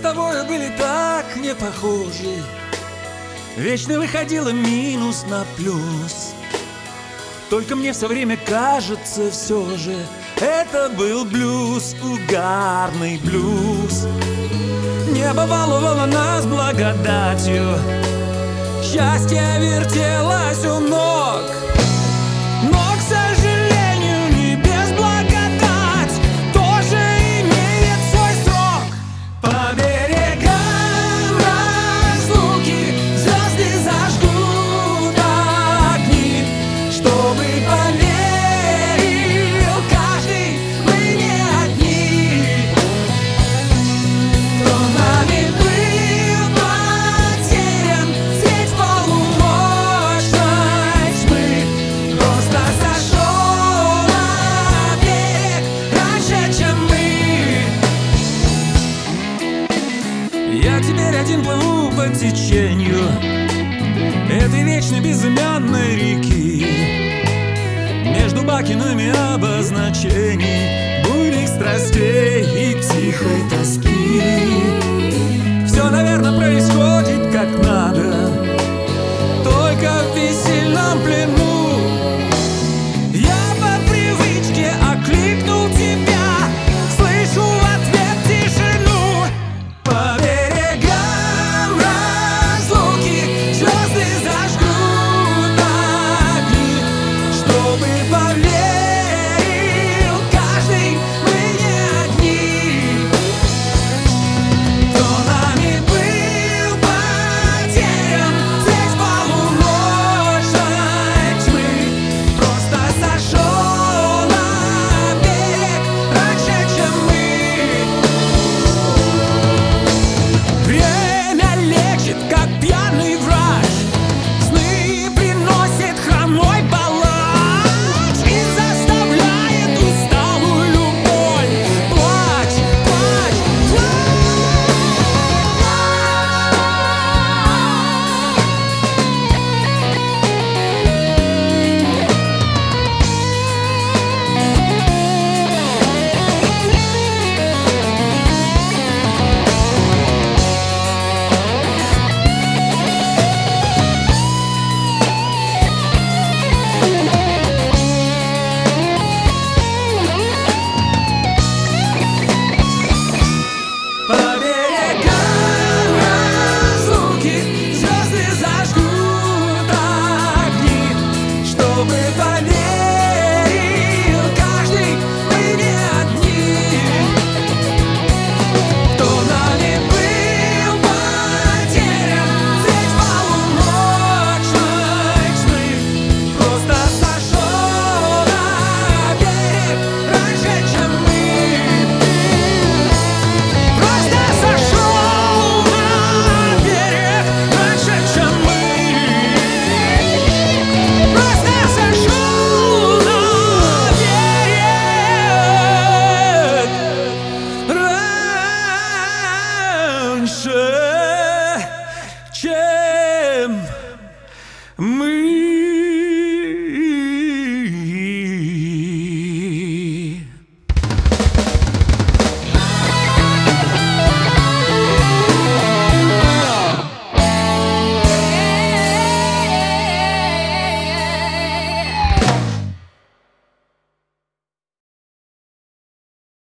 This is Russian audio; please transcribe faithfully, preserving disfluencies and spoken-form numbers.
тобой были так не похожи. Вечно выходило минус на плюс. Только мне все время кажется, все же это был блюз, угарный блюз. Небо баловало нас благодатью, счастье вертелось у ног. Но, к сожалению, небес благодать тоже имеет свой срок. По берегам разлуки звезды зажгут огни, чтобы поверил каждый, мы не одни. Кто нами был потерян, сеть полуночной тьмы, просто сошел на берег раньше, чем мы. Я теперь один плыву по течению этой вечной безымянной реки, между бакинами обозначений буйных страстей и тихой тоски. Все, наверное, происходит как надо, только в весельном плену. Я по привычке окликнул тебя, слышу в ответ тишину. По берегам разлуки звезды зажгут огни, чтобы поверил каждый, мы не одни. Кто нами был потерян, сеть полуночной тьмы, просто сошел на берег раньше, чем мы. Время лечит, как пьяный врач, сны приносит хромой палач и заставляет усталую боль плачь, плачь, по берегам разлуки звезды зажгут огни, чтобы поверил каждый, мы не одни. Кто нами был потерян, сеть полуночной тьмы, просто сошел на берег раньше, чем мы. Просто сошел на берег раньше, чем мы. Просто сошел на берег раньше, чем мы.